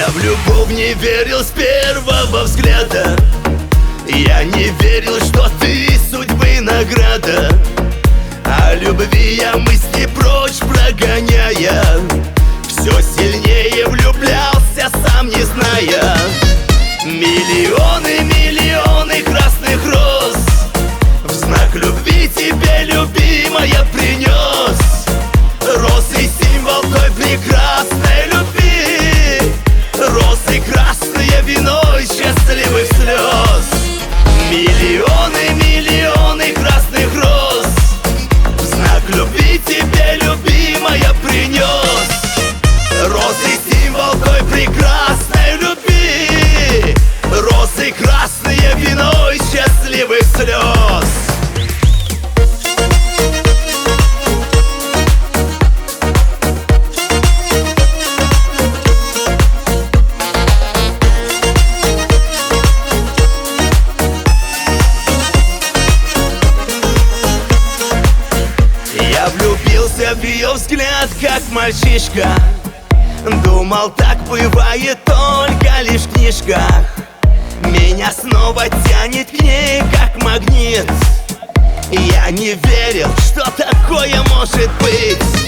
в любовь не верил с первого взгляда. Я не верил, что ты судьбы награда. А любви я мысли прочь прогоняя, все сильнее влюблялся, сам не зная. Миллионы, миллионы красных роз в знак любви тебе, любимая, принес. Розы — символ той прекрасной любви, розы красные виной счастливых слез. Миллионы, миллионы красных роз в знак любви тебе, любимая, принес. Розы — символ той прекрасной любви, розы красные виной счастливых слез. Влюбился в ее взгляд, как мальчишка. Думал, так бывает только лишь в книжках. Меня снова тянет к ней, как магнит. Я не верил, что такое может быть.